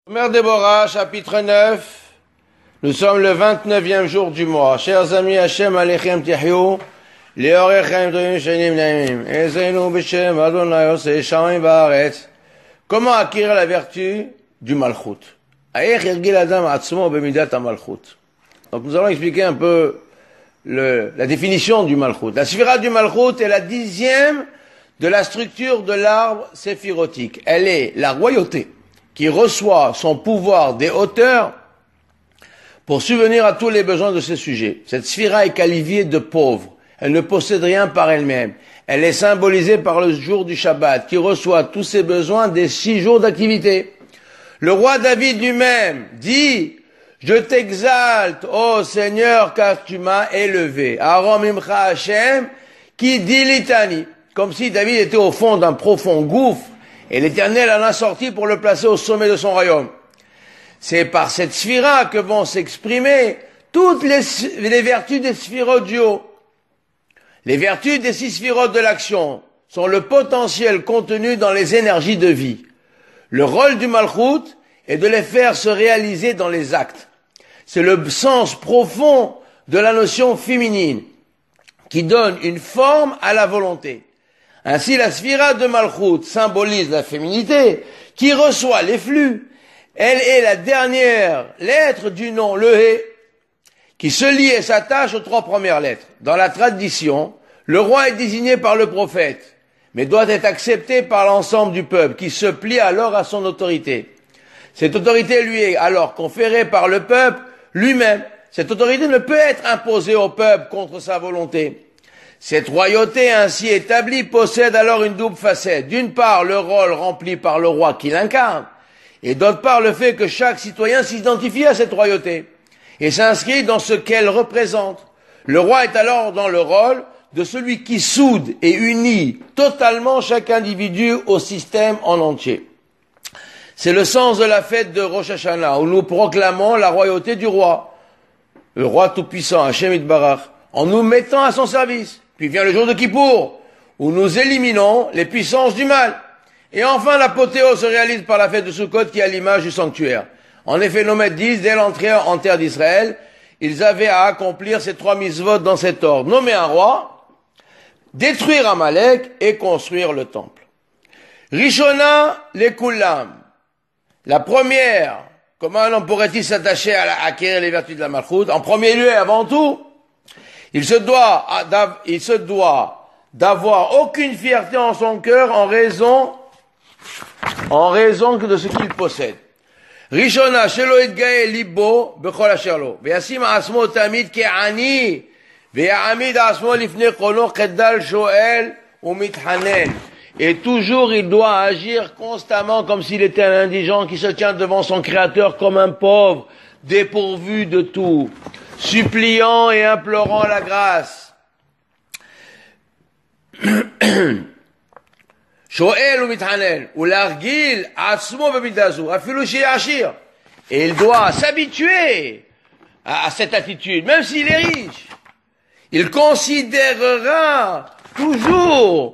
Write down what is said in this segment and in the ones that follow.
Mère Déborah, chapitre 9. Nous sommes le 29e jour du mois. Chers amis, Hashem Alechem Tihyou, Leorechem Toyim Shenim Naimim, Ezreinu B'Shem Adonai Oseh Shamayim Ba'aretz. Comment acquérir la vertu du Malchut? Aïech Yergil Adam Atzmo B'Midat HaMalchut. Donc nous allons expliquer un peu la définition du Malchut. La Sphira du Malchut est la 10e de la structure de l'arbre séphirotique. Elle est la royauté qui reçoit son pouvoir des hauteurs pour subvenir à tous les besoins de ses sujets. Cette sphira est qualifiée de pauvre. Elle ne possède rien par elle-même. Elle est symbolisée par le jour du Shabbat, qui reçoit tous ses besoins des 6 jours d'activité. Le roi David lui-même dit: je t'exalte, ô Seigneur, car tu m'as élevé. Aram imcha Hashem, qui dit litanie. Comme si David était au fond d'un profond gouffre, et l'Éternel en a sorti pour le placer au sommet de son royaume. C'est par cette sphira que vont s'exprimer toutes les vertus des sphirotes du haut. Les vertus des 6 sphirotes de l'action sont le potentiel contenu dans les énergies de vie. Le rôle du Malchut est de les faire se réaliser dans les actes. C'est le sens profond de la notion féminine qui donne une forme à la volonté. Ainsi, la sphira de Malchut symbolise la féminité qui reçoit les flux. Elle est la dernière lettre du nom, le He, qui se lie et s'attache aux 3 premières lettres. Dans la tradition, le roi est désigné par le prophète, mais doit être accepté par l'ensemble du peuple, qui se plie alors à son autorité. Cette autorité lui est alors conférée par le peuple lui-même. Cette autorité ne peut être imposée au peuple contre sa volonté. Cette royauté ainsi établie possède alors une double facette. D'une part, le rôle rempli par le roi qui l'incarne, et d'autre part, le fait que chaque citoyen s'identifie à cette royauté et s'inscrit dans ce qu'elle représente. Le roi est alors dans le rôle de celui qui soude et unit totalement chaque individu au système en entier. C'est le sens de la fête de Rosh Hashanah, où nous proclamons la royauté du roi, le roi tout-puissant, Hashem Yitbarach, en nous mettant à son service. Puis vient le jour de Kippour, où nous éliminons les puissances du mal. Et enfin, l'apothéose se réalise par la fête de Sukkot, qui est à l'image du sanctuaire. En effet, nos maîtres disent, dès l'entrée en terre d'Israël, ils avaient à accomplir ces 3 mitzvot dans cet ordre: nommer un roi, détruire Amalek et construire le temple. Rishona le Kulam. La première, comment un homme pourrait-il s'attacher à acquérir les vertus de la Malchut? En premier lieu et avant tout, il se doit d'avoir aucune fierté en son cœur en raison de ce qu'il possède. Rishona shelo yitgae libo bechol asher lo, veyasim asmo tamid ke'ani, veyamid asmo lifnei kolo cheddal shoel umithanen. Et toujours il doit agir constamment comme s'il était un indigent qui se tient devant son Créateur comme un pauvre, dépourvu de tout, suppliant et implorant la grâce. Shoel ou mithanen, ou l'argil, asmo bemidazu, afilu sheyashir. Et il doit s'habituer à cette attitude, même s'il est riche. Il considérera toujours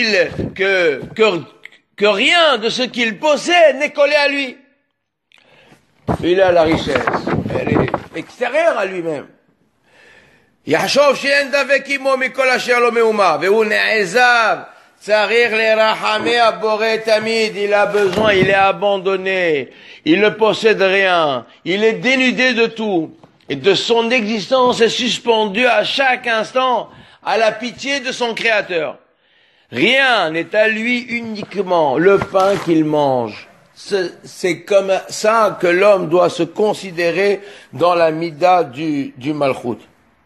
que rien de ce qu'il possède n'est collé à lui. Il a la richesse, elle est extérieure à lui-même. Yachov she'en davek imo mikol asher lo meuma, ve'hu ne'ezav tzarir lerachameh haboreh tamid. Il a besoin, il est abandonné, il ne possède rien, il est dénudé de tout, et de son existence est suspendu à chaque instant à la pitié de son Créateur. Rien n'est à lui, uniquement le pain qu'il mange. C'est comme ça que l'homme doit se considérer dans la mida du Malchut.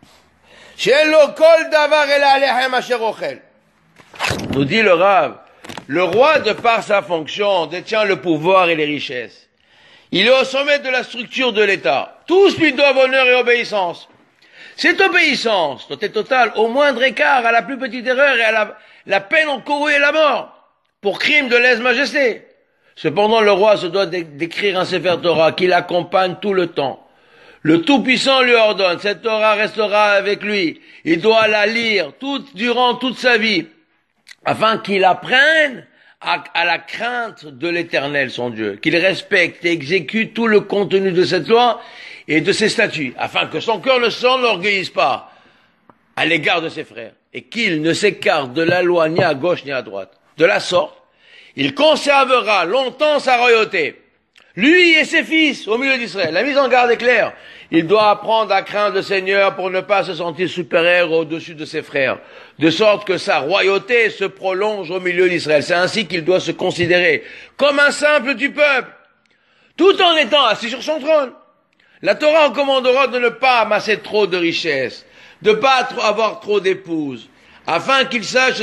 Nous dit le Rav, le roi, de par sa fonction, détient le pouvoir et les richesses. Il est au sommet de la structure de l'État. Tous lui doivent honneur et obéissance. Cette obéissance doit être totale au moindre écart, à la plus petite erreur et à la peine encourue et la mort, pour crime de lèse-majesté. Cependant, le roi se doit d'écrire un Sefer Torah qui l'accompagne tout le temps. Le Tout-Puissant lui ordonne, cette Torah restera avec lui. Il doit la lire durant toute sa vie, afin qu'il apprenne à la crainte de l'Éternel, son Dieu, qu'il respecte et exécute tout le contenu de cette loi et de ses statuts, afin que son cœur ne s'enorgueillisse pas à l'égard de ses frères, et qu'il ne s'écarte de la loi ni à gauche ni à droite. De la sorte, il conservera longtemps sa royauté, lui et ses fils au milieu d'Israël. La mise en garde est claire. Il doit apprendre à craindre le Seigneur pour ne pas se sentir supérieur au-dessus de ses frères, de sorte que sa royauté se prolonge au milieu d'Israël. C'est ainsi qu'il doit se considérer comme un simple du peuple, tout en étant assis sur son trône. La Torah recommandera de ne pas amasser trop de richesses, de ne pas avoir trop d'épouses, afin qu'il sache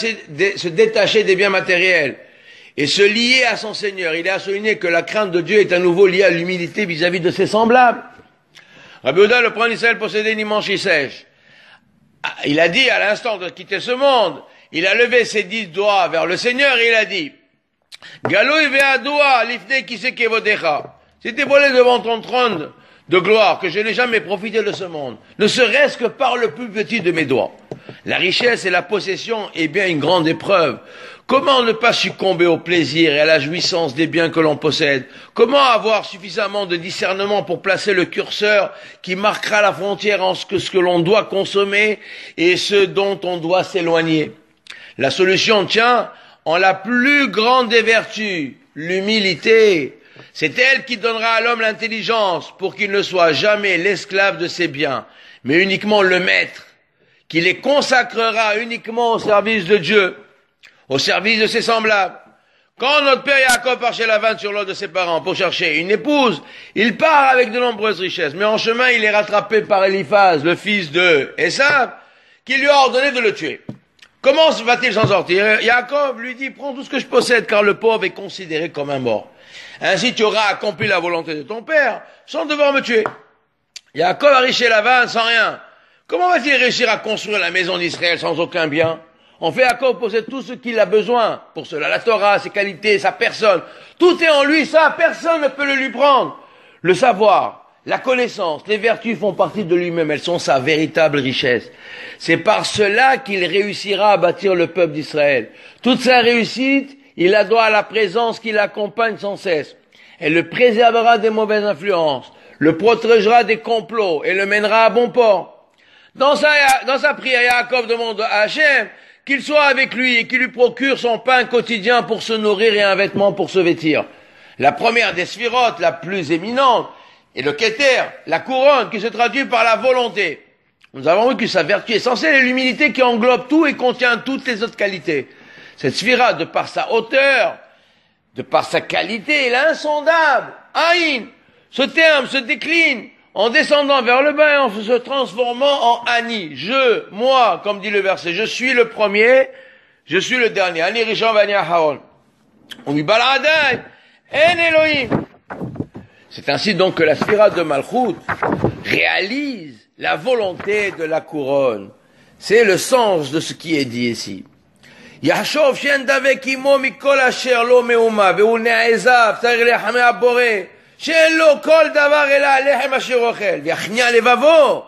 se détacher des biens matériels et se lier à son Seigneur. Il est à souligner que la crainte de Dieu est à nouveau liée à l'humilité vis-à-vis de ses semblables. Rabbi Yehuda, le prince d'Israël, possédait une immense richesse. Il a dit à l'instant de quitter ce monde, il a levé ses 10 doigts vers le Seigneur et il a dit, Galoui ve'adoua lifnei kisei kevodecha. C'était volé devant ton trône de gloire que je n'ai jamais profité de ce monde, ne serait-ce que par le plus petit de mes doigts. La richesse et la possession est bien une grande épreuve. Comment ne pas succomber au plaisir et à la jouissance des biens que l'on possède? Comment avoir suffisamment de discernement pour placer le curseur qui marquera la frontière entre ce que l'on doit consommer et ce dont on doit s'éloigner? La solution tient en la plus grande des vertus, l'humilité. C'est elle qui donnera à l'homme l'intelligence pour qu'il ne soit jamais l'esclave de ses biens, mais uniquement le maître, qui les consacrera uniquement au service de Dieu, au service de ses semblables. Quand notre père Yaakov part chez Lavan sur l'ordre de ses parents pour chercher une épouse, il part avec de nombreuses richesses, mais en chemin il est rattrapé par Eliphaz, le fils de Esav, qui lui a ordonné de le tuer. Comment va-t-il s'en sortir? Yaakov lui dit, prends tout ce que je possède, car le pauvre est considéré comme un mort. Ainsi tu auras accompli la volonté de ton père, sans devoir me tuer. Yaakov arrive chez Lavan sans rien. Comment va-t-il réussir à construire la maison d'Israël sans aucun bien? En fait, Yaakov possède tout ce qu'il a besoin pour cela. La Torah, ses qualités, sa personne. Tout est en lui, ça, personne ne peut le lui prendre. Le savoir, la connaissance, les vertus font partie de lui-même. Elles sont sa véritable richesse. C'est par cela qu'il réussira à bâtir le peuple d'Israël. Toute sa réussite, il la doit à la présence qui l'accompagne sans cesse. Elle le préservera des mauvaises influences, le protégera des complots et le mènera à bon port. Dans sa prière, Yaakov demande à Hachem qu'il soit avec lui et qu'il lui procure son pain quotidien pour se nourrir et un vêtement pour se vêtir. La première des sphirotes, la plus éminente, est le Keter, la couronne, qui se traduit par la volonté. Nous avons vu que sa vertu essentielle est l'humilité qui englobe tout et contient toutes les autres qualités. Cette sphira, de par sa hauteur, de par sa qualité, est insondable. Aïn, ce terme se décline en descendant vers le bas et en se transformant en Ani. Je, moi, comme dit le verset, je suis le premier, je suis le dernier. Ani Rishon Vani Aharon. Umibaladai, En Elohim. C'est ainsi donc que la sphira de Malchut réalise la volonté de la couronne. C'est le sens de ce qui est dit ici. Yashov shen davek imo mikol asher lo meuma ve'u ne'ezav tzarich lechamei haboreh שאין לו כל דבר אלא הלחם אשר אוכל, ויכניע לבבו,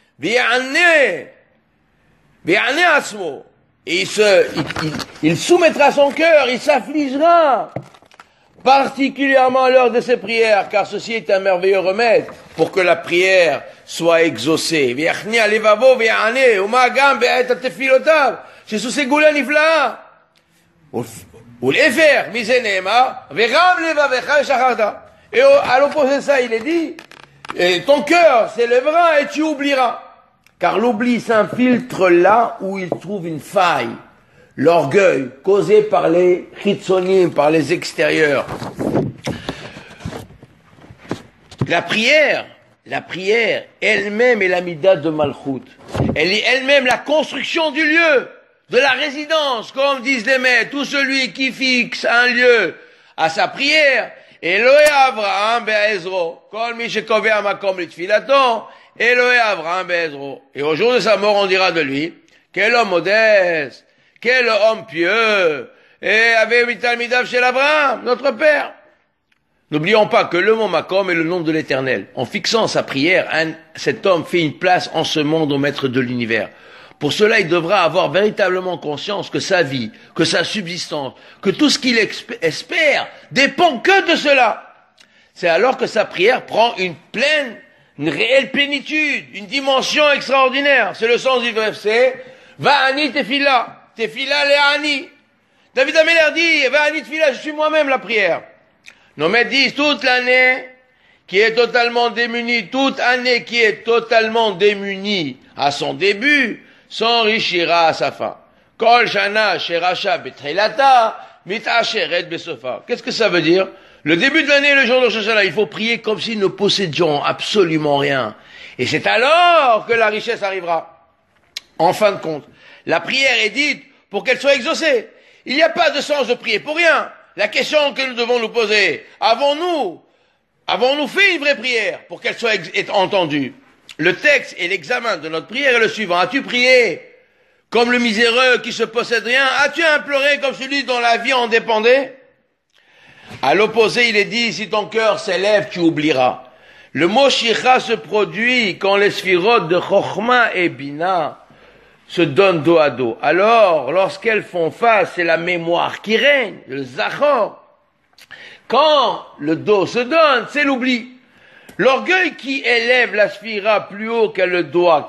ויענה עצמו. Et il soumettra son cœur, il s'affligera, particulièrement à l'heure de ses prières, car ceci est un merveilleux remède pour que la prière soit exaucée. ויכניע לבבו ויענה, ומה גם בעת התפילותיו, שזו סגולה נפלאה. ולעבר, מזה נאמר, ורם לבבך ושכחת. Et à l'opposé de ça, il est dit, ton cœur s'élèvera et tu oublieras. Car l'oubli s'infiltre là où il trouve une faille. L'orgueil causé par les chitzonim, par les extérieurs. La prière elle-même est la mida de Malchut. Elle est elle-même la construction du lieu, de la résidence, comme disent les maîtres. Tout celui qui fixe un lieu à sa prière, Elohe Avraham be'ezro, kol mi shekovea makom litfilato, Elohe Avraham be'ezro. Et au jour de sa mort, on dira de lui, quel homme modeste, quel homme pieux, et avait mitalmidav chez Abraham, notre père. N'oublions pas que le mot makom est le nom de l'Éternel. En fixant sa prière, cet homme fait une place en ce monde au maître de l'univers. Pour cela, il devra avoir véritablement conscience que sa vie, que sa subsistance, que tout ce qu'il espère dépend que de cela. C'est alors que sa prière prend une réelle plénitude, une dimension extraordinaire. C'est le sens du verset. Va'ani tefila, tefila le'ani. David Ameller dit, Va'ani tefila, je suis moi-même la prière. Nos maîtres disent, toute l'année qui est totalement démunie, toute année qui est totalement démunie à son début, s'enrichira à sa fin. Kol shana sherasha betrilata, mitasheret besofa. Qu'est-ce que ça veut dire? Le début de l'année, le jour de Rosh Hashanah, il faut prier comme si nous possédions absolument rien. Et c'est alors que la richesse arrivera. En fin de compte, la prière est dite pour qu'elle soit exaucée. Il n'y a pas de sens de prier pour rien. La question que nous devons nous poser, avons-nous fait une vraie prière pour qu'elle soit entendue? Le texte et l'examen de notre prière est le suivant. As-tu prié comme le miséreux qui se possède rien? As-tu imploré comme celui dont la vie en dépendait? À l'opposé, il est dit, si ton cœur s'élève, tu oublieras. Le mot shikha se produit quand les sphirotes de Chochma et Bina se donnent dos à dos. Alors, lorsqu'elles font face, c'est la mémoire qui règne, le zachor. Quand le dos se donne, c'est l'oubli. L'orgueil qui élève la sphira plus haut qu'elle ne doit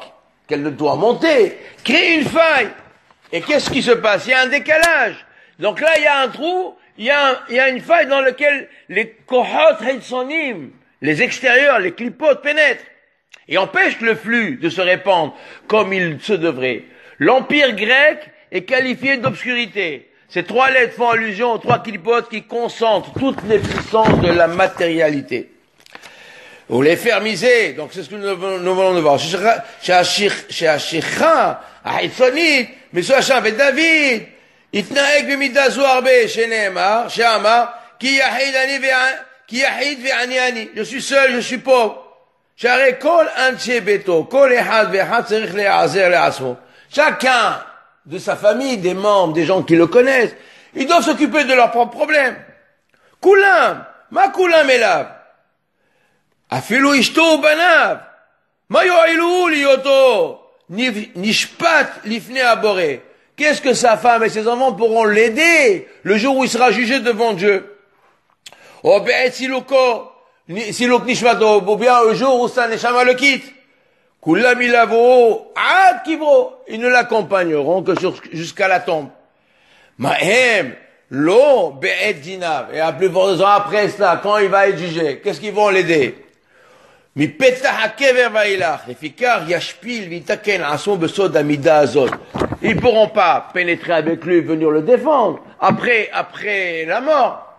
monter, crée une faille. Et qu'est-ce qui se passe? Il y a un décalage. Donc là, il y a un trou, il y a une faille dans laquelle les kohot hitsonim, les extérieurs, les clipotes pénètrent et empêchent le flux de se répandre comme il se devrait. L'empire grec est qualifié d'obscurité. Ces trois lettres font allusion aux trois clipotes qui concentrent toutes les puissances de la matérialité. Ou les faire miser, donc c'est ce que nous voulons de voir. Chez Ashikha, à Hitzonit, mais sur Hacham et David, Itnaeg b'midazo arbe, chez Nehemar, chez Amar, ki yahid ve'ani ani. Je suis seul, je suis pauvre. Share kol anche beto, kol ehad ve'ehad tzerich le'azer le'asmo. Chacun de sa famille, des membres, des gens qui le connaissent, ils doivent s'occuper de leurs propres problèmes. Kulam, ma kulam elav. Afilu ishto banav. Ma yo'ilu liyoto. Nishpat lifne abore. Qu'est-ce que sa femme et ses enfants pourront l'aider le jour où il sera jugé devant Dieu? Oh, be'et siluko, siluk nishmato, ou bien le jour où sa neshama le quitte. Kulam ilavo, ad kibro. Ils ne l'accompagneront que jusqu'à la tombe. Mahem, lo, be'et dinav. Et à plus fort raison après cela, quand il va être jugé, qu'est-ce qu'ils vont l'aider? Mi petah hakever vailach. Lefikar yashpil vitaken ason besod amida azot. Ils pourront pas pénétrer avec lui, venir le défendre, après la mort.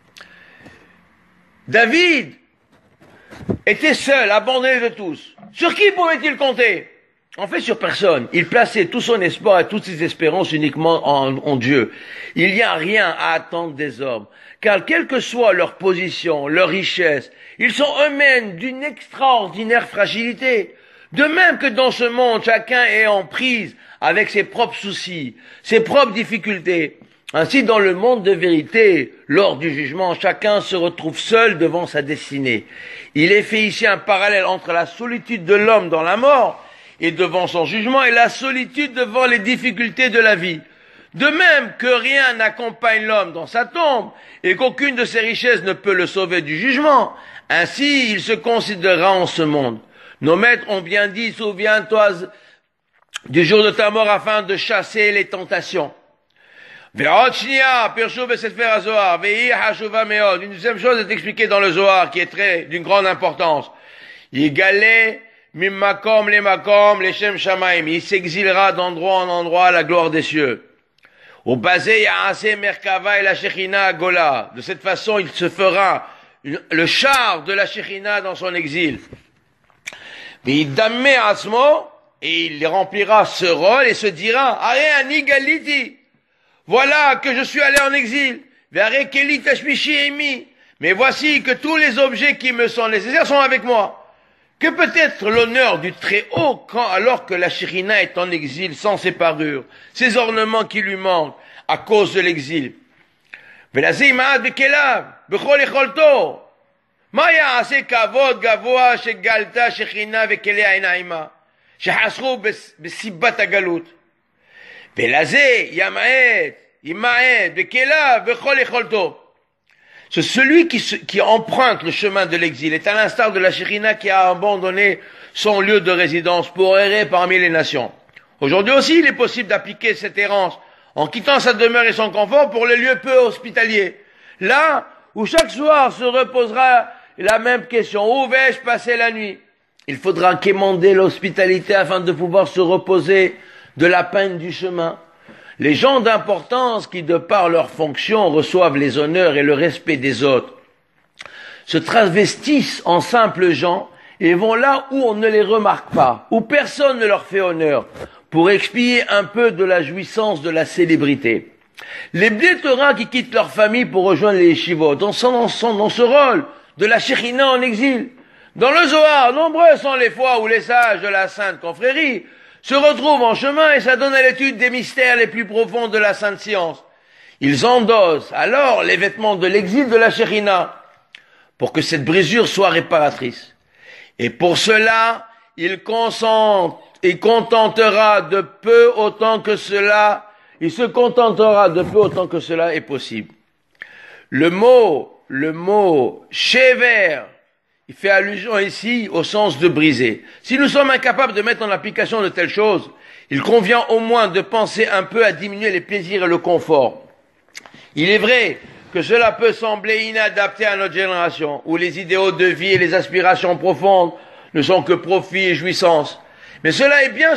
David était seul, abandonné de tous. Sur qui pouvait-il compter? En fait, sur personne. Il plaçait tout son espoir et toutes ses espérances uniquement en Dieu. Il n'y a rien à attendre des hommes. Car quelle que soit leur position, leur richesse, ils sont eux-mêmes d'une extraordinaire fragilité. De même que dans ce monde, chacun est en prise avec ses propres soucis, ses propres difficultés. Ainsi, dans le monde de vérité, lors du jugement, chacun se retrouve seul devant sa destinée. Il est fait ici un parallèle entre la solitude de l'homme dans la mort et devant son jugement et la solitude devant les difficultés de la vie. De même que rien n'accompagne l'homme dans sa tombe et qu'aucune de ses richesses ne peut le sauver du jugement, ainsi il se considérera en ce monde. Nos maîtres ont bien dit, souviens-toi du jour de ta mort afin de chasser les tentations. Une deuxième chose est expliquée dans le Zohar qui est d'une grande importance. Il s'exilera d'endroit en endroit à la gloire des cieux. De cette façon, il se fera le char de la Shekhinah dans son exil. Et il remplira ce rôle et se dira, voilà que je suis allé en exil. Mais voici que tous les objets qui me sont nécessaires sont avec moi. Que peut être l'honneur du Très-Haut alors que la Shekhinah est en exil sans ses parures, ses ornements qui lui manquent à cause de l'exil? שחסכו בסיבת הגלות. ולזה ימעט בכליו בכל יכולתו. C'est celui qui emprunte le chemin de l'exil est à l'instar de la Shekhinah qui a abandonné son lieu de résidence pour errer parmi les nations. Aujourd'hui aussi, il est possible d'appliquer cette errance en quittant sa demeure et son confort pour les lieux peu hospitaliers. Là où chaque soir se reposera la même question, où vais-je passer la nuit? Il faudra quémander l'hospitalité afin de pouvoir se reposer de la peine du chemin. Les gens d'importance qui, de par leur fonction, reçoivent les honneurs et le respect des autres, se travestissent en simples gens et vont là où on ne les remarque pas, où personne ne leur fait honneur, pour expier un peu de la jouissance de la célébrité. Les Bnei Torah qui quittent leur famille pour rejoindre les yeshivot sont dans ce rôle de la Shekhinah en exil. Dans le Zohar, nombreux sont les fois où les sages de la Sainte Confrérie se retrouvent en chemin et s'adonnent à l'étude des mystères les plus profonds de la Sainte Science. Ils endossent alors les vêtements de l'exil de la Shekhinah pour que cette brisure soit réparatrice. Et pour cela, il se contentera de peu autant que cela est possible. Le mot shever, il fait allusion ici au sens de briser. Si nous sommes incapables de mettre en application de telles choses, il convient au moins de penser un peu à diminuer les plaisirs et le confort. Il est vrai que cela peut sembler inadapté à notre génération, où les idéaux de vie et les aspirations profondes ne sont que profit et jouissance. Mais cela est bien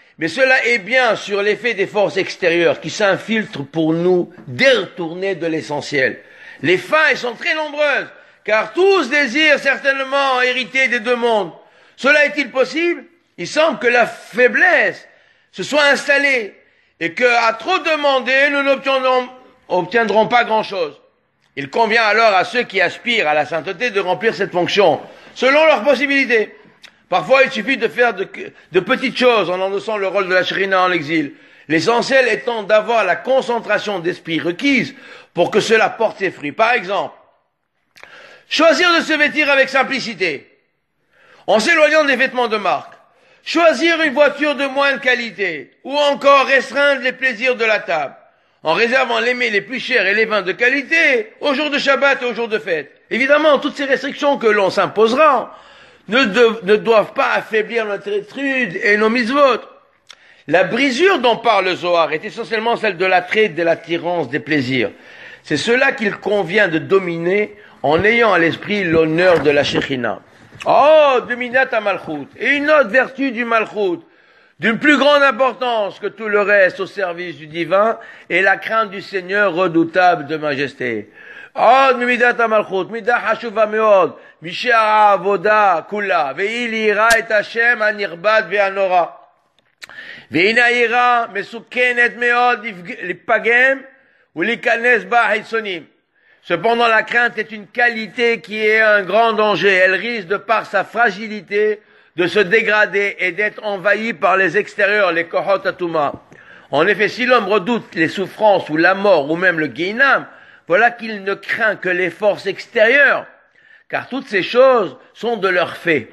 sur l'effet des forces extérieures qui s'infiltrent pour nous détourner de l'essentiel. Les failles sont très nombreuses, car tous désirent certainement hériter des deux mondes. Cela est-il possible? Il semble que la faiblesse se soit installée et qu'à trop demander, nous n'obtiendrons pas grand-chose. Il convient alors à ceux qui aspirent à la sainteté de remplir cette fonction, selon leurs possibilités. Parfois, il suffit de faire de petites choses en endossant le rôle de la Shekhinah en exil. L'essentiel étant d'avoir la concentration d'esprit requise pour que cela porte ses fruits. Par exemple, choisir de se vêtir avec simplicité, en s'éloignant des vêtements de marque. Choisir une voiture de moindre qualité, ou encore restreindre les plaisirs de la table, en réservant les mets les plus chers et les vins de qualité aux jours de Shabbat et aux jours de fête. Évidemment, toutes ces restrictions que l'on s'imposera ne doivent pas affaiblir notre étude et nos mitzvot. La brisure dont parle le Zohar est essentiellement celle de l'attrait et de l'attirance des plaisirs. C'est cela qu'il convient de dominer en ayant à l'esprit l'honneur de la Shekhinah. Oh, de Minat HaMalchut, et une autre vertu du Malchut, d'une plus grande importance que tout le reste au service du divin, est la crainte du Seigneur redoutable de majesté. Oh, de Midat HaMalchut, Midah Hashuva Meod, Mishah Avoda Kula, Ve'il Yira et Hashem Anirbad Ve'anora. Ve'ina Yira Mesukenet Meod Lipagem, ou Likanes Ba Hitsonim. Cependant, la crainte est une qualité qui est un grand danger. Elle risque, de par sa fragilité, de se dégrader et d'être envahie par les extérieurs, les kohot atuma. En effet, si l'homme redoute les souffrances ou la mort ou même le guéinam, voilà qu'il ne craint que les forces extérieures, car toutes ces choses sont de leur fait.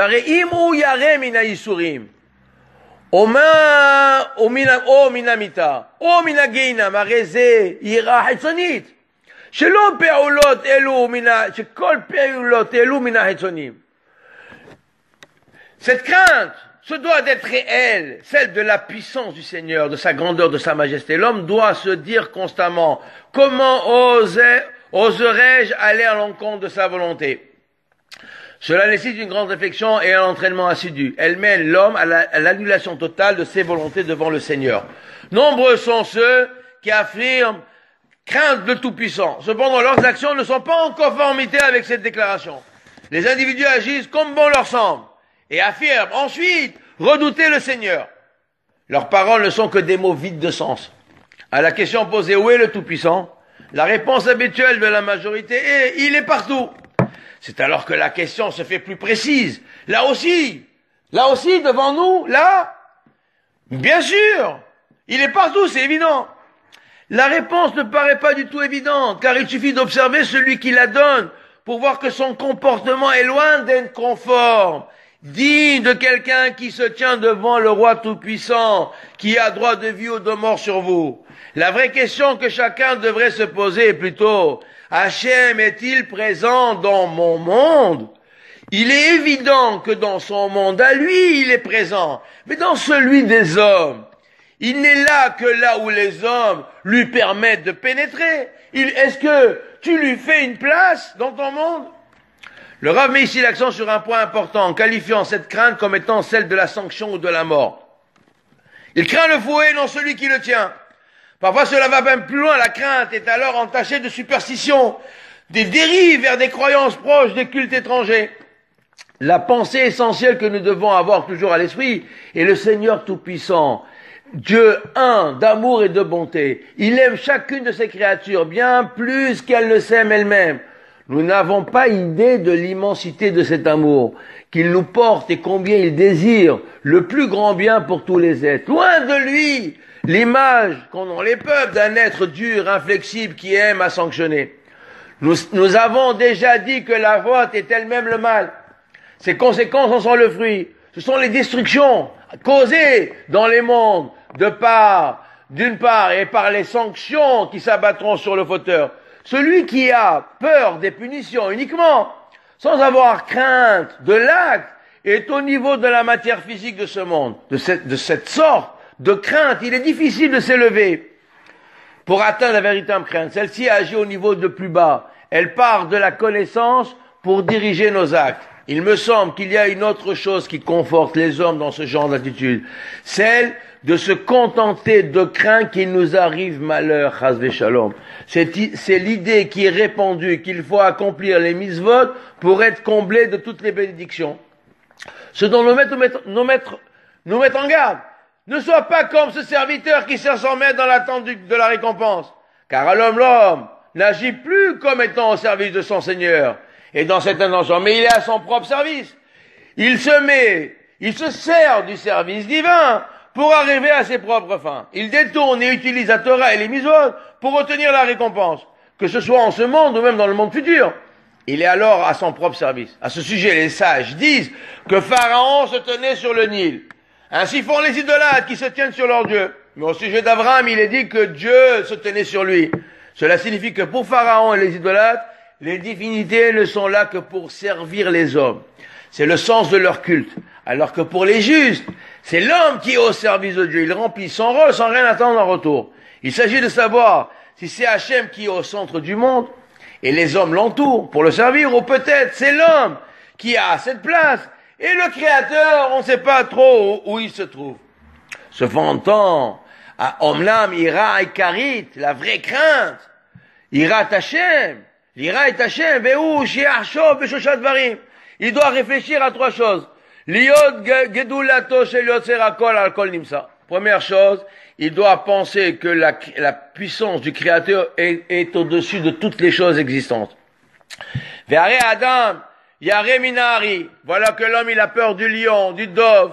Cette crainte se doit d'être réelle, celle de la puissance du Seigneur, de sa grandeur, de sa majesté. L'homme doit se dire constamment, comment oserais-je aller à l'encontre de sa volonté? Cela nécessite une grande réflexion et un entraînement assidu. Elle mène l'homme à l'annulation totale de ses volontés devant le Seigneur. Nombreux sont ceux qui affirment craindre le Tout-Puissant. Cependant, leurs actions ne sont pas en conformité avec cette déclaration. Les individus agissent comme bon leur semble et affirment ensuite redouter le Seigneur. Leurs paroles ne sont que des mots vides de sens. À la question posée où est le Tout-Puissant, la réponse habituelle de la majorité est il est partout. C'est alors que la question se fait plus précise. Là aussi devant nous, là, bien sûr, il est partout, c'est évident. La réponse ne paraît pas du tout évidente, car il suffit d'observer celui qui la donne pour voir que son comportement est loin d'être conforme. digne de quelqu'un qui se tient devant le roi tout-puissant, qui a droit de vie ou de mort sur vous. La vraie question que chacun devrait se poser est plutôt, Hachem est-il présent dans mon monde? Il est évident que dans son monde, à lui, il est présent. Mais dans celui des hommes, il n'est là que là où les hommes lui permettent de pénétrer. Est-ce que tu lui fais une place dans ton monde? Le Rav met ici l'accent sur un point important, en qualifiant cette crainte comme étant celle de la sanction ou de la mort. Il craint le fouet, non celui qui le tient. Parfois cela va même plus loin, la crainte est alors entachée de superstition, des dérives vers des croyances proches des cultes étrangers. La pensée essentielle que nous devons avoir toujours à l'esprit est le Seigneur Tout-Puissant, Dieu un, d'amour et de bonté. Il aime chacune de ses créatures bien plus qu'elle ne s'aime elle-même. Nous n'avons pas idée de l'immensité de cet amour, qu'il nous porte et combien il désire le plus grand bien pour tous les êtres. Loin de lui, l'image qu'ont les peuples d'un être dur, inflexible, qui aime à sanctionner. Nous avons déjà dit que la faute est elle-même le mal. Ses conséquences en sont le fruit. Ce sont les destructions causées dans les mondes d'une part, et par les sanctions qui s'abattront sur le fauteur. Celui qui a peur des punitions uniquement, sans avoir crainte de l'acte, est au niveau de la matière physique de ce monde. De cette sorte de crainte, il est difficile de s'élever pour atteindre la véritable crainte. Celle-ci agit au niveau de plus bas. Elle part de la connaissance pour diriger nos actes. Il me semble qu'il y a une autre chose qui conforte les hommes dans ce genre d'attitude. Celle de se contenter de craindre qu'il nous arrive malheur, chas v'shalom. C'est l'idée qui est répandue qu'il faut accomplir les mitzvot pour être comblé de toutes les bénédictions. Ce dont nous mettre en garde. Ne sois pas comme ce serviteur qui sert son maître dans l'attente de la récompense. Car à l'homme n'agit plus comme étant au service de son Seigneur. Et dans cette intention, mais il est à son propre service. Il se sert du service divin pour arriver à ses propres fins. Il détourne et utilise la Torah et les mitzvot pour obtenir la récompense, que ce soit en ce monde ou même dans le monde futur. Il est alors à son propre service. À ce sujet, les sages disent que Pharaon se tenait sur le Nil. Ainsi font les idolâtres qui se tiennent sur leur Dieu. Mais au sujet d'Abraham, il est dit que Dieu se tenait sur lui. Cela signifie que pour Pharaon et les idolâtres, les divinités ne sont là que pour servir les hommes. C'est le sens de leur culte. Alors que pour les justes, c'est l'homme qui est au service de Dieu. Il remplit son rôle sans rien attendre en retour. Il s'agit de savoir si c'est Hachem qui est au centre du monde et les hommes l'entourent pour le servir, ou peut-être c'est l'homme qui a cette place et le Créateur, on ne sait pas trop où il se trouve. Cependant, à Omlam, Ira et Karit, la vraie crainte, Ira Hachem, l'Ira est Hachem, Ve'u, Shi'achov, Ve'shoshat Dvarim. Il doit réfléchir à trois choses. Liot gedulato shel yotzer hakol al kol nimsa. Première chose, il doit penser que la puissance du Créateur est au-dessus de toutes les choses existantes. Ve'are Adam, yare minari. Voilà que l'homme, il a peur du lion, du dove,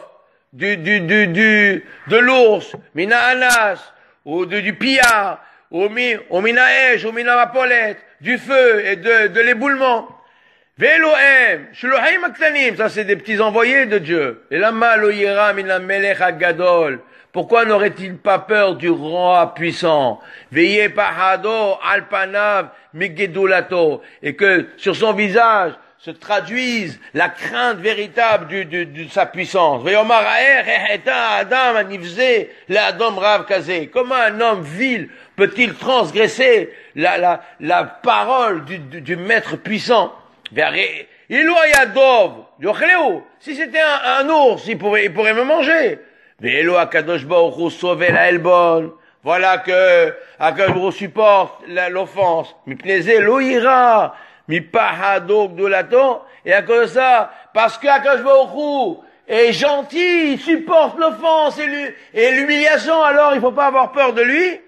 de l'ours, mina anas, ou du pillard, ou mina esh, ou mina mapolette, du feu et de l'éboulement. Ve'elohim, shlohaim aktanim, ça c'est des petits envoyés de Dieu. Et lama lo yira min hamelech hagadol. Pourquoi n'aurait-il pas peur du roi puissant? Veillez pahado al panav migedulato. Et que sur son visage se traduise la crainte véritable de sa puissance. Ve'yomar ha'er heta adam anivze la adam rav kazé. Comment un homme vil peut-il transgresser la parole du maître puissant? Si c'était un ours, il pourrait me manger. Voilà que Akadosh Baruch Hu supporte l'offense. Et à cause de ça, parce que Akadosh Baruch Hu est gentil, il supporte l'offense et l'humiliation, alors il ne faut pas avoir peur de lui.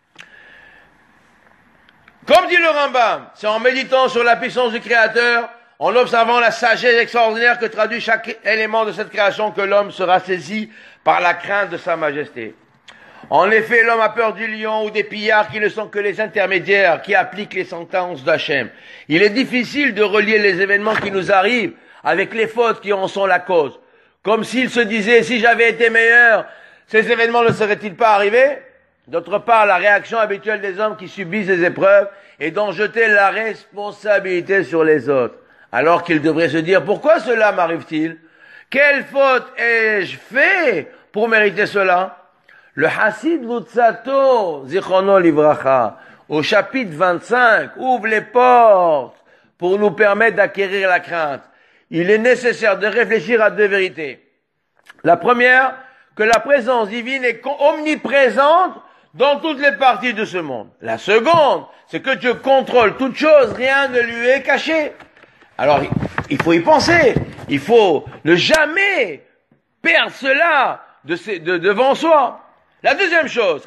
Comme dit le Rambam, c'est en méditant sur la puissance du Créateur, en observant la sagesse extraordinaire que traduit chaque élément de cette création, que l'homme sera saisi par la crainte de sa majesté. En effet, l'homme a peur du lion ou des pillards qui ne sont que les intermédiaires qui appliquent les sentences d'Hachem. Il est difficile de relier les événements qui nous arrivent avec les fautes qui en sont la cause. Comme s'il se disait, si j'avais été meilleur, ces événements ne seraient-ils pas arrivés? D'autre part, la réaction habituelle des hommes qui subissent des épreuves est d'en jeter la responsabilité sur les autres. Alors qu'ils devraient se dire, pourquoi cela m'arrive-t-il? Quelle faute ai-je fait pour mériter cela? Le Hassid Lutzato, Zichrono Livracha, au chapitre 25, ouvre les portes pour nous permettre d'acquérir la crainte. Il est nécessaire de réfléchir à deux vérités. La première, que la présence divine est omniprésente dans toutes les parties de ce monde. La seconde, c'est que Dieu contrôle toute chose, rien ne lui est caché. Alors, il faut y penser. Il faut ne jamais perdre cela devant soi. La deuxième chose,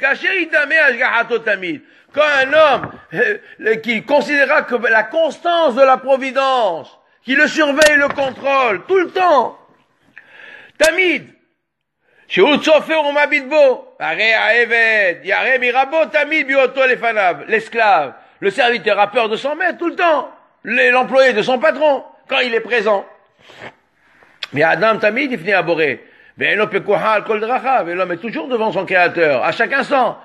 quand un homme qui considérera que la constance de la providence, qui le surveille, le contrôle, tout le temps, Tamid, l'esclave, le serviteur a peur de s'en mettre tout le temps, l'employé de son patron, quand il est présent. Mais Adam Tamid, il finit à Boré. Mais l'homme est toujours devant son créateur, à chaque instant.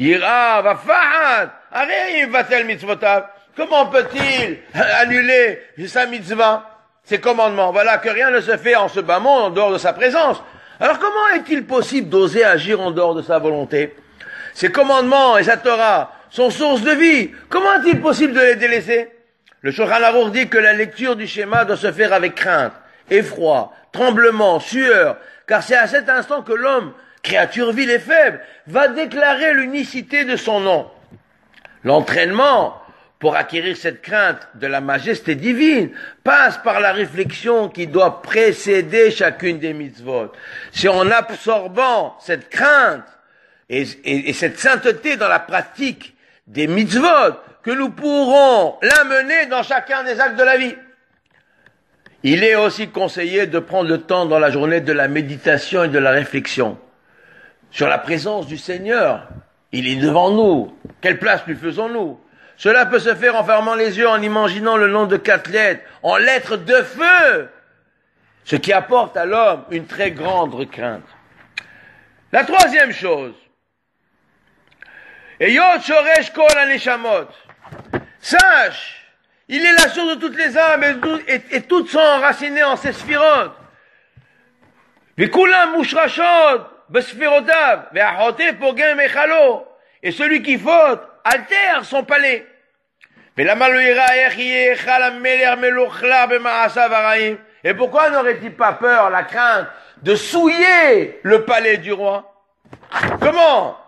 Comment peut-il annuler sa mitzvah, ses commandements? Voilà que rien ne se fait en ce bas monde en dehors de sa présence. Alors comment est-il possible d'oser agir en dehors de sa volonté? Ses commandements et sa Torah sont source de vie. Comment est-il possible de les délaisser? Le Shulchan Aruch dit que la lecture du schéma doit se faire avec crainte, effroi, tremblement, sueur, car c'est à cet instant que l'homme, créature vile et faible, va déclarer l'unicité de son nom. L'entraînement pour acquérir cette crainte de la majesté divine passe par la réflexion qui doit précéder chacune des mitzvot. C'est en absorbant cette crainte et cette sainteté dans la pratique des mitzvot que nous pourrons l'amener dans chacun des actes de la vie. Il est aussi conseillé de prendre le temps dans la journée de la méditation et de la réflexion sur la présence du Seigneur. Il est devant nous. Quelle place lui faisons-nous? Cela peut se faire en fermant les yeux, en imaginant le nom de 4 lettres, en lettres de feu, ce qui apporte à l'homme une très grande crainte. La troisième chose, Eyot shoresh kol haneshamot, sache, il est la source de toutes les âmes et toutes sont enracinées en ses sphirotes. V'kulam mushrashot b'sphirotav ve'achote pogem echalo, et celui qui faute altère son palais. Et pourquoi n'aurait-il pas peur, la crainte, de souiller le palais du roi? Comment?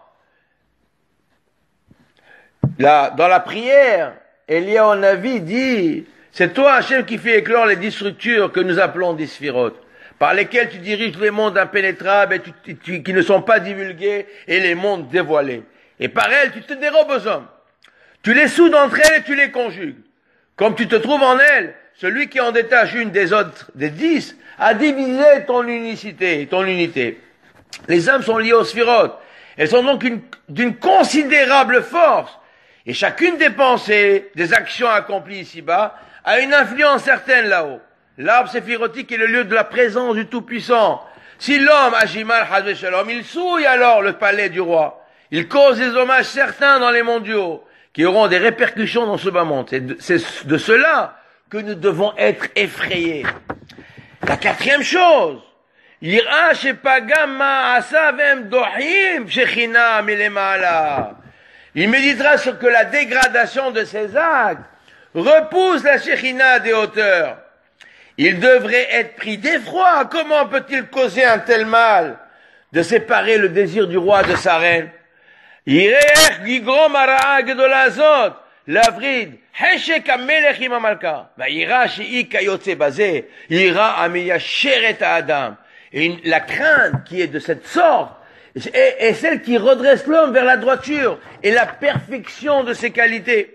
Là, dans la prière, Eliyahu Navi dit, c'est toi, Hachem, qui fais éclore les 10 structures que nous appelons des sphirotes, par lesquelles tu diriges les mondes impénétrables et qui ne sont pas divulgués et les mondes dévoilés. Et par elles, tu te dérobes aux hommes. Tu les soudes entre elles et tu les conjugues. Comme tu te trouves en elles, celui qui en détache une des autres, des 10, a divisé ton unicité, ton unité. Les âmes sont liées aux sphirotes. Elles sont donc d'une considérable force. Et chacune des pensées, des actions accomplies ici-bas, a une influence certaine là-haut. L'arbre séphirotique est le lieu de la présence du Tout-Puissant. Si l'homme agit mal, il souille alors le palais du roi. Il cause des dommages certains dans les mondiaux, qui auront des répercussions dans ce bas monde. C'est de cela que nous devons être effrayés. La quatrième chose, il méditera sur que la dégradation de ses actes repousse la Shekhinah des hauteurs. Il devrait être pris d'effroi. Comment peut-il causer un tel mal de séparer le désir du roi de sa reine? L'avrid, Heshek Amelech im Amalka, Vaïra Shei Kayotse Bazé, Ira Ameyasheret Adam. Et la crainte qui est de cette sorte est celle qui redresse l'homme vers la droiture et la perfection de ses qualités.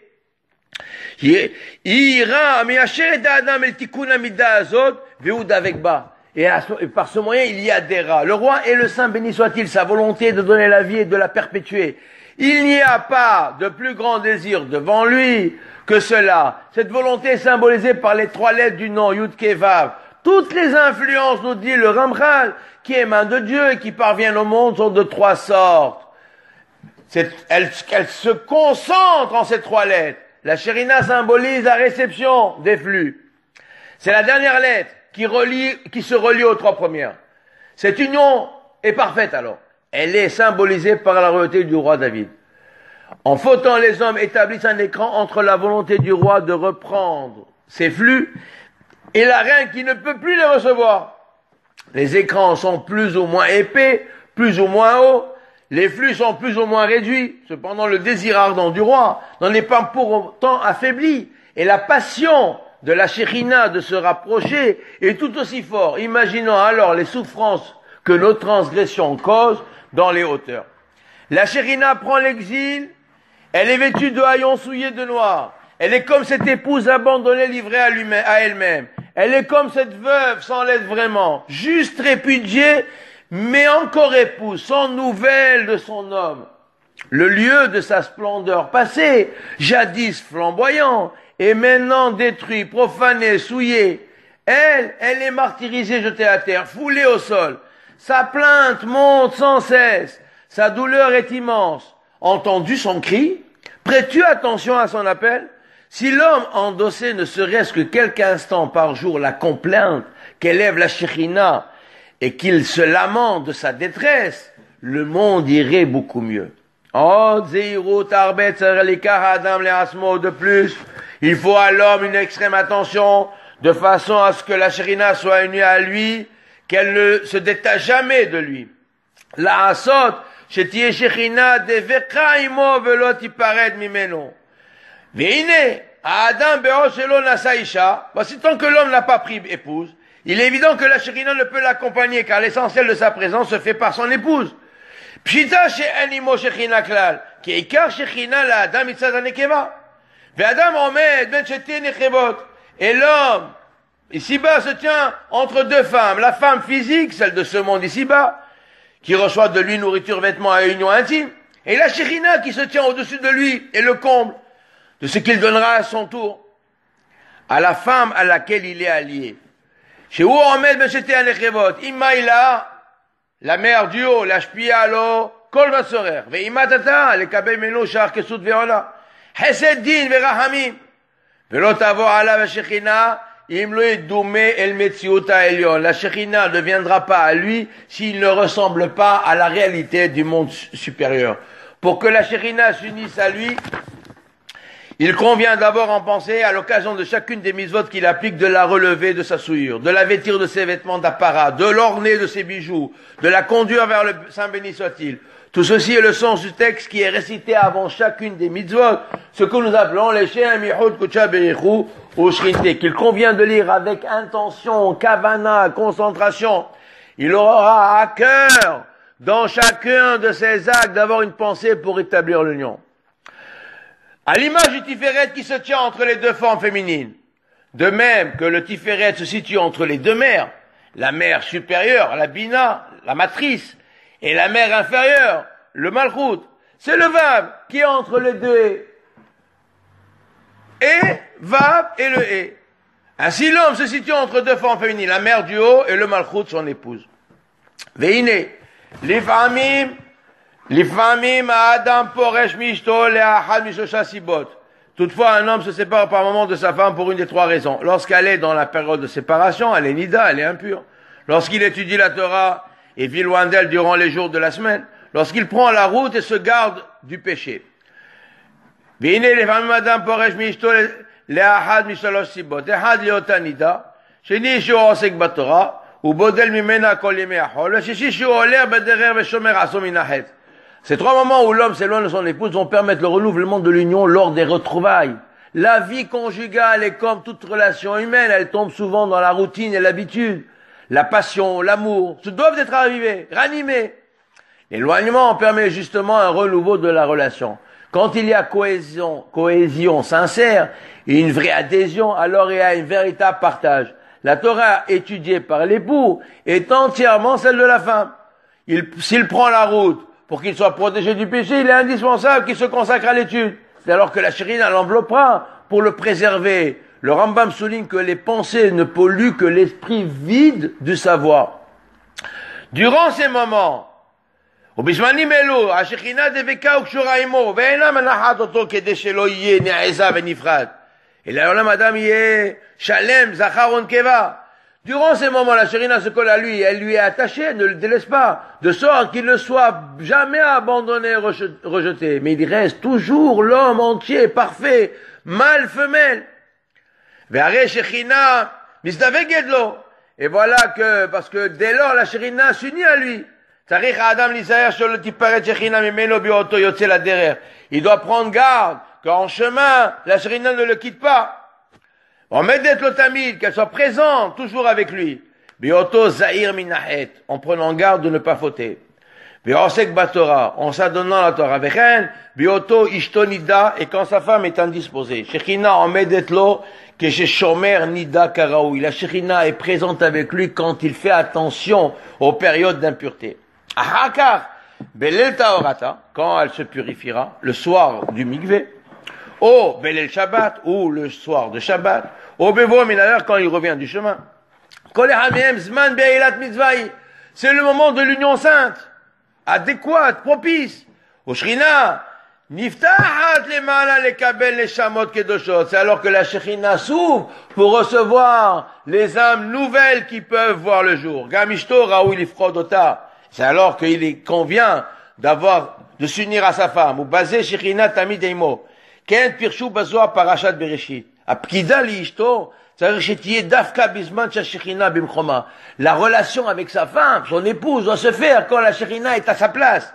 Ira Ameyasheret Adam el Tikkun Amida Azot, Veoud avec bas. Et par ce moyen, il y adhéra. Le roi est le saint, béni soit-il, sa volonté de donner la vie et de la perpétuer. Il n'y a pas de plus grand désir devant lui que cela. Cette volonté est symbolisée par les 3 lettres du nom, Yud Kevav. Toutes les influences, nous dit le Ramchal, qui émanent de Dieu et qui parviennent au monde sont de trois sortes. Elles se concentrent en ces trois lettres. La Shérina symbolise la réception des flux. C'est la dernière lettre qui se relie aux trois premières. Cette union est parfaite alors. Elle est symbolisée par la royauté du roi David. En fautant, les hommes établissent un écran entre la volonté du roi de reprendre ses flux et la reine qui ne peut plus les recevoir. Les écrans sont plus ou moins épais, plus ou moins hauts. Les flux sont plus ou moins réduits. Cependant, le désir ardent du roi n'en est pas pour autant affaibli. Et la passion de la Shérina de se rapprocher est tout aussi fort. Imaginons alors les souffrances que nos transgressions causent dans les hauteurs. La Shérina prend l'exil. Elle est vêtue de haillons souillés de noir. Elle est comme cette épouse abandonnée, livrée à elle-même. Elle est comme cette veuve sans l'être vraiment, juste répudiée, mais encore épouse, sans nouvelles de son homme. Le lieu de sa splendeur passée, jadis flamboyant, est maintenant détruit, profané, souillé. Elle est martyrisée, jetée à terre, foulée au sol. Sa plainte monte sans cesse. Sa douleur est immense. Entends-tu son cri? Prêtes-tu attention à son appel? Si l'homme endossait ne serait-ce que quelques instants par jour la complainte qu'élève la Shérina et qu'il se lamente de sa détresse, le monde irait beaucoup mieux. Oh, Zeirut Arbet Serlikar Adam Leasmo, de plus, il faut à l'homme une extrême attention, de façon à ce que la Shérina soit unie à lui, qu'elle ne se détache jamais de lui. La Asot, Shetie Shérina deveka imo velot ipared mimeno. Veine, Adam Be'o Shelo Nasa Isha, voici tant que l'homme n'a pas pris épouse, il est évident que la Shérina ne peut l'accompagner, car l'essentiel de sa présence se fait par son épouse. Pshita she'animo Shechina klal, ki ikar Shechina la Adam itzad hanekeva. Ve'adam omed ben sheti nechevot. Et l'homme, ici-bas, se tient entre deux femmes, la femme physique, celle de ce monde ici-bas, qui reçoit de lui nourriture, vêtements et union intime, et la Shérina qui se tient au-dessus de lui et le comble de ce qu'il donnera à son tour à la femme à laquelle il est allié. Chez Omed ben Sheti hanechevot, Imaïla, la mère du haut, la shpia lo, kol vasorer, ve'imatata, le kabel meno shar kesut ve'ona, hesed din ve'rahamim, ve'lo tavo ala v'shechina, im lo yedoume el metziut ha'elyon. La Shechina ne viendra pas à lui s'il ne ressemble pas à la réalité du monde supérieur. Pour que la Shechina s'unisse à lui, il convient d'abord en penser à l'occasion de chacune des mitzvot qu'il applique de la relever de sa souillure, de la vêtir de ses vêtements d'apparat, de l'orner de ses bijoux, de la conduire vers le Saint béni soit-il. Tout ceci est le sens du texte qui est récité avant chacune des mitzvot, ce que nous appelons les Shem Yichud Kucha Berichu ou Shrinte, qu'il convient de lire avec intention, kavana, concentration. Il aura à cœur, dans chacun de ses actes, d'avoir une pensée pour établir l'union. À l'image du Tiferet qui se tient entre les deux formes féminines, de même que le Tiferet se situe entre les deux mères, la mère supérieure, la Bina, la matrice, et la mère inférieure, le Malchut, c'est le Vav qui est entre les deux et Vav et le et. Ainsi l'homme se situe entre deux formes féminines, la mère du haut et le Malchut, son épouse. Veine, Lifamim Adam Poresh Mishto Le'achad Mishosha Sibot. Toutefois, un homme se sépare par moment de sa femme pour une des trois raisons. Lorsqu'elle est dans la période de séparation, elle est nida, elle est impure. Lorsqu'il étudie la Torah et vit loin d'elle durant les jours de la semaine. Lorsqu'il prend la route et se garde du péché. Veine Lifamim Adam Poresh Mishto Le'achad Misholosh Sibot. Ehad Leota Nida. Sheni Shu Osek Batorah. Ou Bodel Mimena Kol Yemei Achol. Le Shishi Shu Oler Bederer Veshomer Aso Minachet. Ces trois moments où l'homme s'éloigne de son épouse vont permettre le renouvellement de l'union lors des retrouvailles. La vie conjugale est comme toute relation humaine, elle tombe souvent dans la routine et l'habitude. La passion, l'amour, se doivent être ravivés, ranimés. L'éloignement permet justement un renouveau de la relation. Quand il y a cohésion sincère et une vraie adhésion, alors il y a un véritable partage. La Torah étudiée par l'époux est entièrement celle de la femme. S'il prend la route, pour qu'il soit protégé du péché, il est indispensable qu'il se consacre à l'étude. C'est alors que la Shérina l'enveloppera pour le préserver, le Rambam souligne que les pensées ne polluent que l'esprit vide du savoir. Durant ces moments, ובזמנים אלו, השכינה דבקה וקשורה עמו, ואינה מנחת אותו כדי שלא יהיה נעזה ונפרד. אלא לעולם אדם יהיה שלם, זכר ונקבה. Durant ces moments, la Shekhinah se colle à lui, elle lui est attachée, elle ne le délaisse pas, de sorte qu'il ne soit jamais abandonné, rejeté. Mais il reste toujours l'homme entier, parfait, mâle, femelle. והרי שכינה מזדווגת לו. Et voilà que, parce que dès lors, la Shekhinah s'unit à lui. צריך האדם להיזהר שלא תיפרד שכינה ממנו באותו יוצא לדרך. Il doit prendre garde qu'en chemin, la Shekhinah ne le quitte pas. עומדת לו תמיד, qu'elle soit présente, toujours avec lui. באותו זהיר מן החטא, en prenant garde de ne pas fauter. ועוסק בתורה, en s'adonnant à la Torah. וכן, באותו אשתו נידה, et quand sa femme est indisposée. שכינה עומדת לו, כששומר נידה כראוי. La Shekhinah est présente avec lui quand il fait attention aux périodes d'impureté. אחר כך, בליל טהרתה, quand elle se purifiera, le soir du mikvé, ou בליל Shabbat, ou le soir de Shabbat, ou בבוא מן ההר, quand il revient du chemin. כל אחד מהם זמן בעילת מצווה היא. C'est le moment de l'union sainte, adéquate, propice. ושכינה נפתחת למעלה לקבל נשמות קדושות. C'est alors que la Shekhinah s'ouvre pour recevoir les âmes nouvelles qui peuvent voir le jour. גם אשתו ראוי לפקוד אותה. C'est alors qu'il convient de s'unir à sa femme. ובזה שכינה תמיד עמו. כן פירשו בזוהר פרשת בראשית. הפקידה לאשתו צריך שתהיה דווקא בזמן שהשכינה במקומה. La relation avec sa femme, son épouse, doit se faire quand la Shekhinah est à sa place.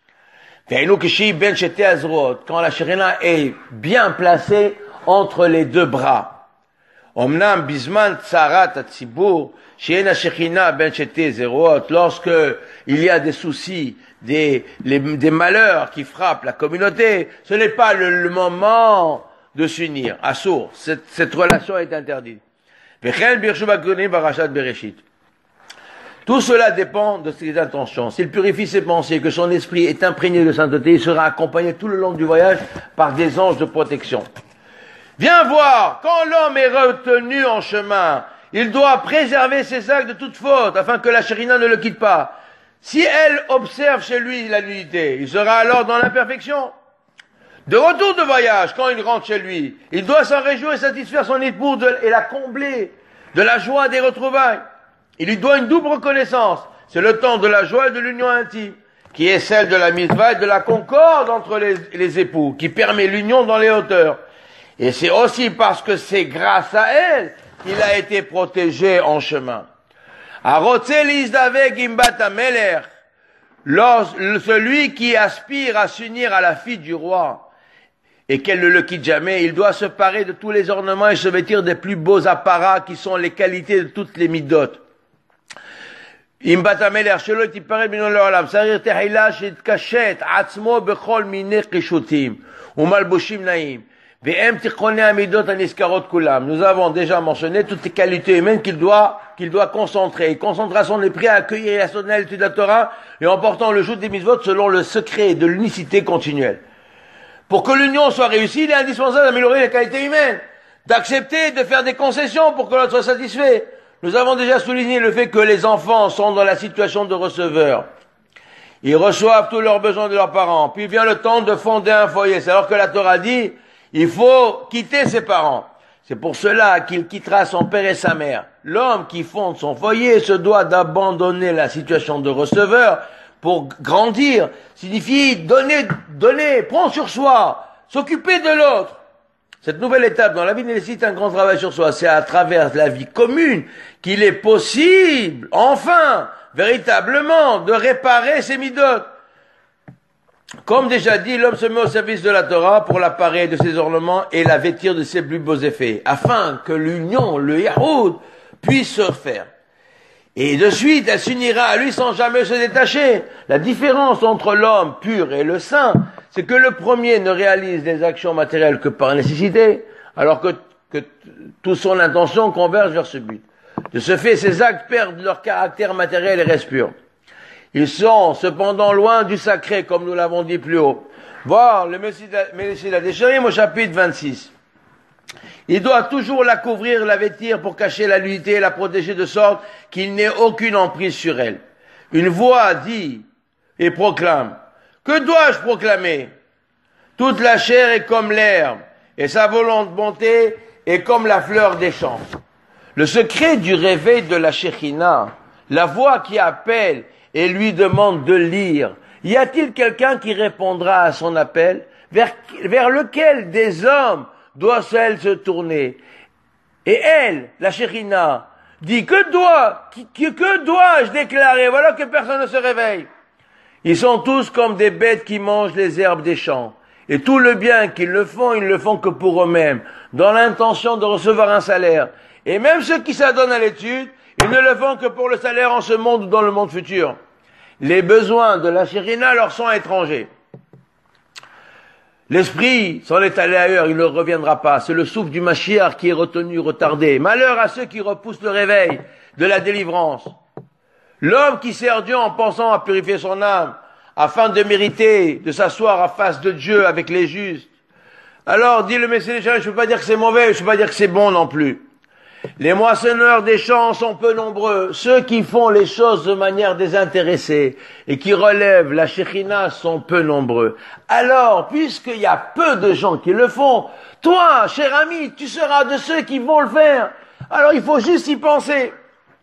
והיינו כשהיא בין שתי הזרועות, quand la Shekhinah est bien placée entre les deux bras. אמנם בזמן צרת הציבור, שאין השכינה בין שתי זרועות, lorsque il y a des soucis, des malheurs qui frappent la communauté, ce n'est pas le moment de s'unir. Assour, cette relation est interdite. וכן בירשו בגונים פרשת בראשית. Tout cela dépend de ses intentions. S'il purifie ses pensées, que son esprit est imprégné de sainteté, il sera accompagné tout le long du voyage par des anges de protection. Viens voir, quand l'homme est retenu en chemin, il doit préserver ses actes de toute faute, afin que la Shekhinah ne le quitte pas. Si elle observe chez lui la nudité, il sera alors dans l'imperfection. De retour de voyage, quand il rentre chez lui, il doit s'en réjouir et satisfaire son épouse et la combler de la joie des retrouvailles. Il lui doit une double reconnaissance. C'est le temps de la joie et de l'union intime, qui est celle de la mitzvah et de la concorde entre les époux, qui permet l'union dans les hauteurs. Et c'est aussi parce que c'est grâce à elle qu'il a été protégé en chemin. Celui qui aspire à s'unir à la fille du roi et qu'elle ne le quitte jamais, il doit se parer de tous les ornements et se vêtir des plus beaux apparats qui sont les qualités de toutes les midotes. אם בת המלך שלא תיפרד ממנו לעולם, צריך תחילה שיתקשט עצמו בכל מיני קישוטים ומלבושים נעים, והם תיכוני המידות הנזכרות כולם. Nous avons déjà mentionné toutes les qualités humaines qu'il doit concentrer. Il concentrera son esprit à accueillir la solennité de la Torah et en portant le joug des mitzvot selon le secret de l'unicité continuelle. Pour que l'union soit réussie, il est indispensable d'améliorer les qualités humaines, d'accepter de faire des concessions pour que l'autre soit satisfait. Nous avons déjà souligné le fait que les enfants sont dans la situation de receveurs. Ils reçoivent tous leurs besoins de leurs parents. Puis vient le temps de fonder un foyer. C'est alors que la Torah dit, il faut quitter ses parents. C'est pour cela qu'il quittera son père et sa mère. L'homme qui fonde son foyer se doit d'abandonner la situation de receveur pour grandir. Signifie donner, prendre sur soi, s'occuper de l'autre. Cette nouvelle étape dans la vie nécessite un grand travail sur soi. C'est à travers la vie commune qu'il est possible, enfin, véritablement, de réparer ses midotes. Comme déjà dit, l'homme se met au service de la Torah pour la parer de ses ornements et la vêtir de ses plus beaux effets, afin que l'union, le yahoud, puisse se faire. Et de suite, elle s'unira à lui sans jamais se détacher. La différence entre l'homme pur et le saint, c'est que le premier ne réalise des actions matérielles que par nécessité, alors que toute son intention converge vers ce but. De ce fait, ces actes perdent leur caractère matériel et restent purs. Ils sont cependant loin du sacré, comme nous l'avons dit plus haut. Voir le Messie des Chérim au chapitre 26. Il doit toujours la couvrir, la vêtir pour cacher la nudité et la protéger de sorte qu'il n'ait aucune emprise sur elle. Une voix dit et proclame. Que dois-je proclamer? Toute la chair est comme l'herbe, et sa volonté est comme la fleur des champs. Le secret du réveil de la Shekhinah, la voix qui appelle et lui demande de lire. Y a-t-il quelqu'un qui répondra à son appel? Vers lequel des hommes doit-elle se tourner? Et elle, la Shekhinah, dit, que dois-je déclarer? Voilà que personne ne se réveille. Ils sont tous comme des bêtes qui mangent les herbes des champs. Et tout le bien qu'ils le font, ils ne le font que pour eux-mêmes, dans l'intention de recevoir un salaire. Et même ceux qui s'adonnent à l'étude, ils ne le font que pour le salaire en ce monde ou dans le monde futur. Les besoins de la Shekhinah leur sont étrangers. L'esprit s'en est allé ailleurs, il ne reviendra pas. C'est le souffle du Mashiach qui est retenu, retardé. Malheur à ceux qui repoussent le réveil de la délivrance. L'homme qui sert Dieu en pensant à purifier son âme, afin de mériter de s'asseoir en face de Dieu avec les justes. Alors, dit le Messie, je ne peux pas dire que c'est mauvais, je ne peux pas dire que c'est bon non plus. Les moissonneurs des champs sont peu nombreux. Ceux qui font les choses de manière désintéressée et qui relèvent la Shekhinah sont peu nombreux. Alors, puisqu'il y a peu de gens qui le font, toi, cher ami, tu seras de ceux qui vont le faire. Alors, il faut juste y penser.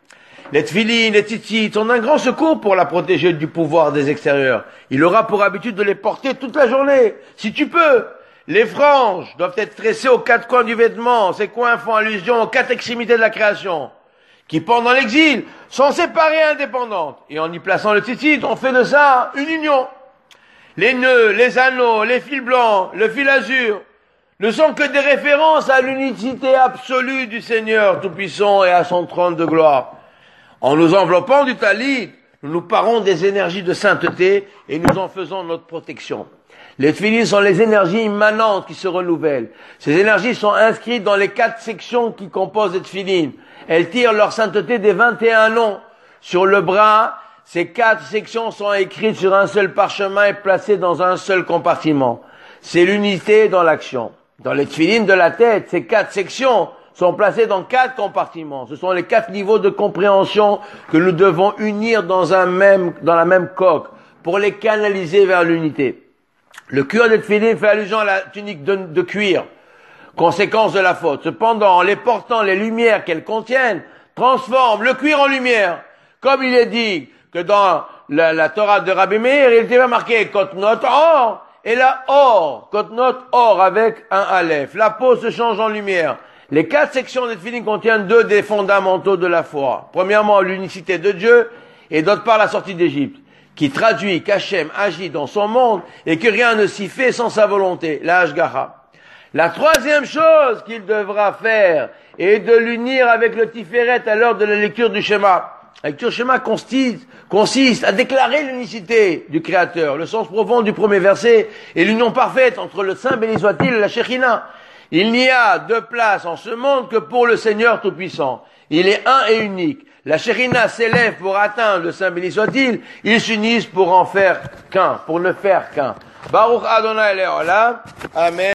Les tfilines, les tzitzit sont un grand secours pour la protéger du pouvoir des extérieurs. Il aura pour habitude de les porter toute la journée, si tu peux. Les franges doivent être tressées aux quatre coins du vêtement. Ces coins font allusion aux quatre extrémités de la création, qui pendant l'exil sont séparées et indépendantes. Et en y plaçant le tzitzit, on fait de ça une union. Les nœuds, les anneaux, les fils blancs, le fil azur ne sont que des références à l'unicité absolue du Seigneur Tout-Puissant et à son trône de gloire. En nous enveloppant du talit, nous nous parons des énergies de sainteté et nous en faisons notre protection. Les tefillines sont les énergies immanentes qui se renouvellent. Ces énergies sont inscrites dans les 4 sections qui composent les tefillines. Elles tirent leur sainteté des 21 noms. Sur le bras, ces 4 sections sont écrites sur un seul parchemin et placées dans un seul compartiment. C'est l'unité dans l'action. Dans les tefillines de la tête, ces 4 sections sont placés dans 4 compartiments. Ce sont les 4 niveaux de compréhension que nous devons unir dans la même coque pour les canaliser vers l'unité. Le cuir des tefillines fait allusion à la tunique de cuir, conséquence de la faute. Cependant, en les portant, les lumières qu'elles contiennent transforment le cuir en lumière. Comme il est dit que dans la Torah de Rabbi Meir, il était marqué Kotnot or, et la or, Kotnot or avec un aleph. La peau se change en lumière. Les 4 sections des tefillines contiennent 2 des fondamentaux de la foi. Premièrement, l'unicité de Dieu, et d'autre part la sortie d'Égypte, qui traduit qu'Hachem agit dans son monde et que rien ne s'y fait sans sa volonté, la Hashgacha. La troisième chose qu'il devra faire est de l'unir avec le Tiferet à l'heure de la lecture du Shema. La lecture du Shema consiste à déclarer l'unicité du Créateur. Le sens profond du premier verset est l'union parfaite entre le Saint béni soit-il et la Shekhinah. Il n'y a de place en ce monde que pour le Seigneur Tout-Puissant. Il est un et unique. La Shekhinah s'élève pour atteindre le Saint béni soit-il. Ils s'unissent pour en faire qu'un, pour ne faire qu'un. Baruch Adonai Le'olam. Amen.